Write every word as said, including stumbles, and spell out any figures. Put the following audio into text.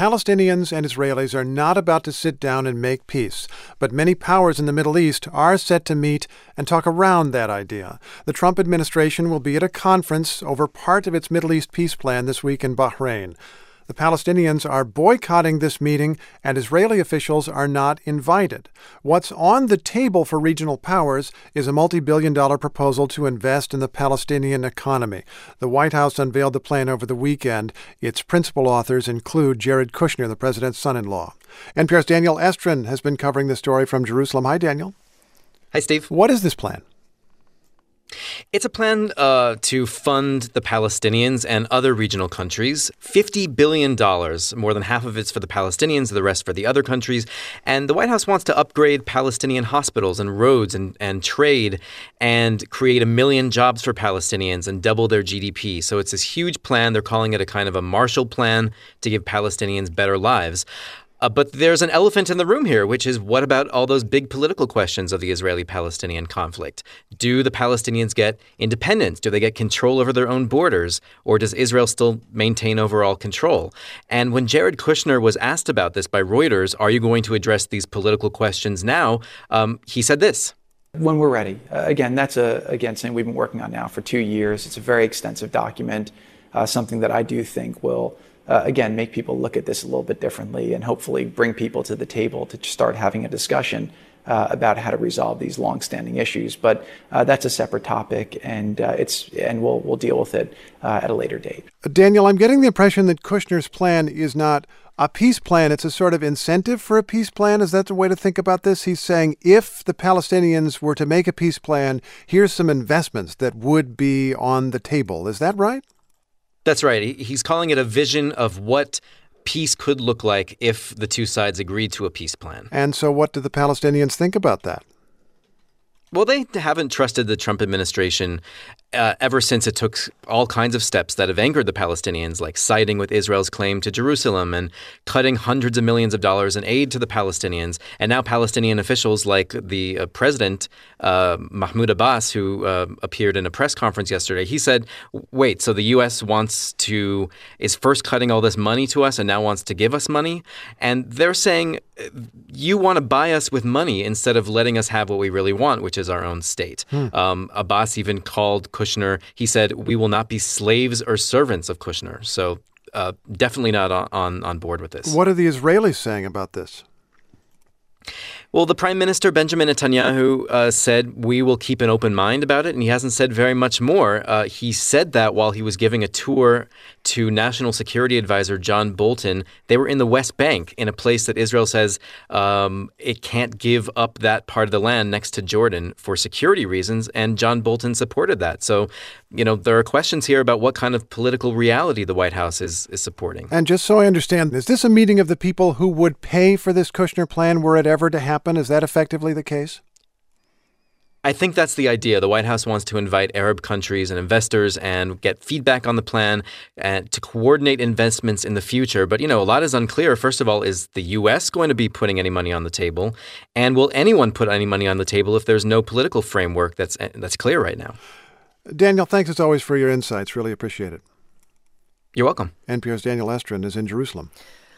Palestinians and Israelis are not about to sit down and make peace, but many powers in the Middle East are set to meet and talk around that idea. The Trump administration will be at a conference over part of its Middle East peace plan this week in Bahrain. The Palestinians are boycotting this meeting, and Israeli officials are not invited. What's on the table for regional powers is a multi-billion dollar proposal to invest in the Palestinian economy. The White House unveiled the plan over the weekend. Its principal authors include Jared Kushner, the president's son-in-law. N P R's Daniel Estrin has been covering the story from Jerusalem. Hi, Daniel. Hi, Steve. What is this plan? It's a plan uh, to fund the Palestinians and other regional countries. fifty billion dollars, more than half of it's for the Palestinians, the rest for the other countries. And the White House wants to upgrade Palestinian hospitals and roads and, and trade and create a million jobs for Palestinians and double their G D P. So it's this huge plan. They're calling it a kind of a Marshall Plan to give Palestinians better lives. Uh, but there's an elephant in the room here, which is what about all those big political questions of the Israeli-Palestinian conflict? Do the Palestinians get independence? Do they get control over their own borders? Or does Israel still maintain overall control? And when Jared Kushner was asked about this by Reuters, are you going to address these political questions now? Um, he said this. When we're ready. Uh, again, that's a, again, something we've been working on now for two years. It's a very extensive document, uh, something that I do think will Uh, again, make people look at this a little bit differently and hopefully bring people to the table to start having a discussion uh, about how to resolve these longstanding issues. But uh, that's a separate topic, and uh, it's and we'll we'll deal with it uh, at a later date. Daniel, I'm getting the impression that Kushner's plan is not a peace plan. It's a sort of incentive for a peace plan. Is that the way to think about this? He's saying if the Palestinians were to make a peace plan, here's some investments that would be on the table. Is that right? That's right. He's calling it a vision of what peace could look like if the two sides agreed to a peace plan. And so what do the Palestinians think about that? Well, they haven't trusted the Trump administration uh, ever since it took all kinds of steps that have angered the Palestinians, like siding with Israel's claim to Jerusalem and cutting hundreds of millions of dollars in aid to the Palestinians. And now Palestinian officials like the uh, president, uh, Mahmoud Abbas, who uh, appeared in a press conference yesterday, he said, wait, so the U S wants to, is first cutting all this money to us and now wants to give us money? And they're saying, you want to buy us with money instead of letting us have what we really want, which is our own state. Hmm. Um, Abbas even called Kushner. He said, we will not be slaves or servants of Kushner. So uh, definitely not on, on, on board with this. What are the Israelis saying about this? Well, the Prime Minister, Benjamin Netanyahu, uh, said we will keep an open mind about it, and he hasn't said very much more. Uh, he said that while he was giving a tour to National Security Advisor John Bolton. They were in the West Bank, in a place that Israel says um, it can't give up that part of the land next to Jordan for security reasons, and John Bolton supported that. So, you know, there are questions here about what kind of political reality the White House is, is supporting. And just so I understand, is this a meeting of the people who would pay for this Kushner plan were it ever to happen? Is that effectively the case? I think that's the idea. The White House wants to invite Arab countries and investors and get feedback on the plan and to coordinate investments in the future. But, you know, a lot is unclear. First of all, is the U S going to be putting any money on the table? And will anyone put any money on the table if there's no political framework that's that's clear right now? Daniel, thanks as always for your insights. Really appreciate it. You're welcome. N P R's Daniel Estrin is in Jerusalem.